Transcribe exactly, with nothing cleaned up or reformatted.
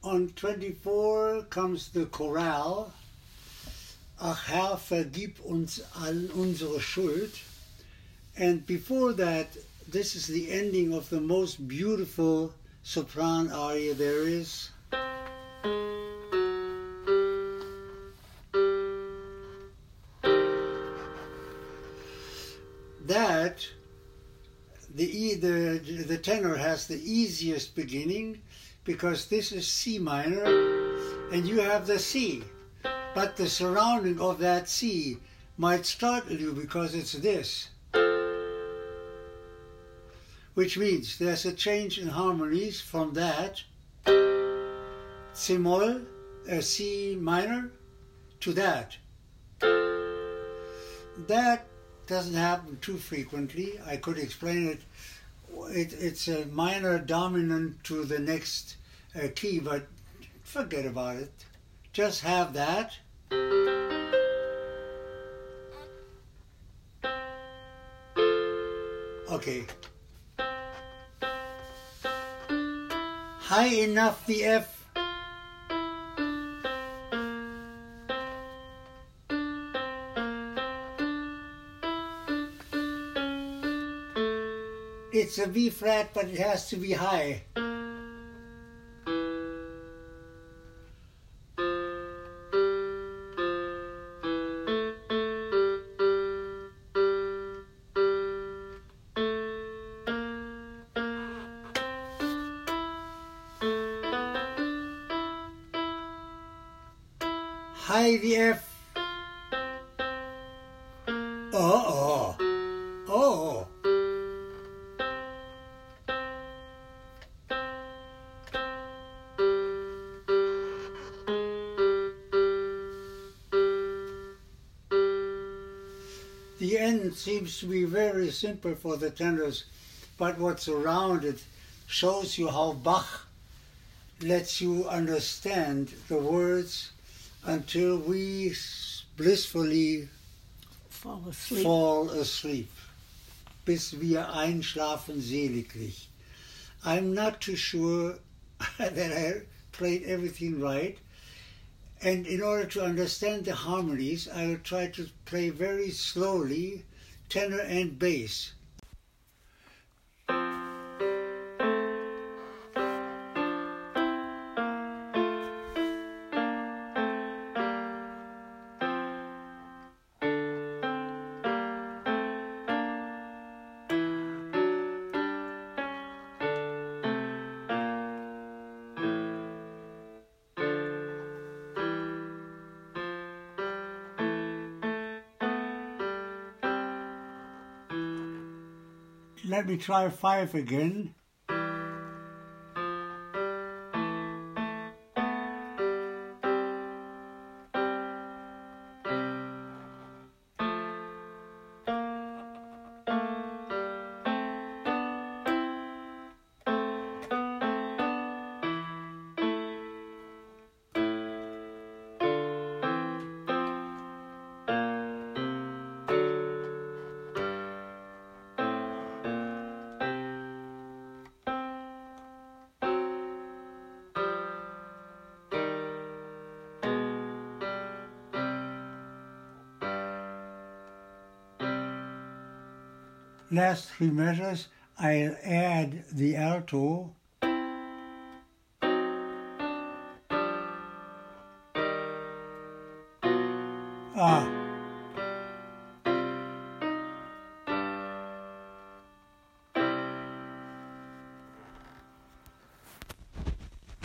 on twenty-four comes the chorale. Ach Herr, vergib uns all unsere Schuld. And before that, this is the ending of the most beautiful sopran aria there is. That, the, e, the, the tenor has the easiest beginning because this is C minor and you have the C. But the surrounding of that C might startle you because it's this. Which means there's a change in harmonies from that C-moll, uh, C minor, to that. That doesn't happen too frequently. I could explain it. it it's a minor dominant to the next uh, key, but forget about it. Just have that. Okay. High enough the F. It's a B flat, but it has to be high. High the F. Oh, oh, oh. The end seems to be very simple for the tenors, but what's around it shows you how Bach lets you understand the words until we blissfully fall asleep. fall asleep. Bis wir einschlafen seliglich. I'm not too sure that I played everything right. And in order to understand the harmonies, I will try to play very slowly, tenor and bass. Let me try five again. Last three measures, I'll add the alto. Ah.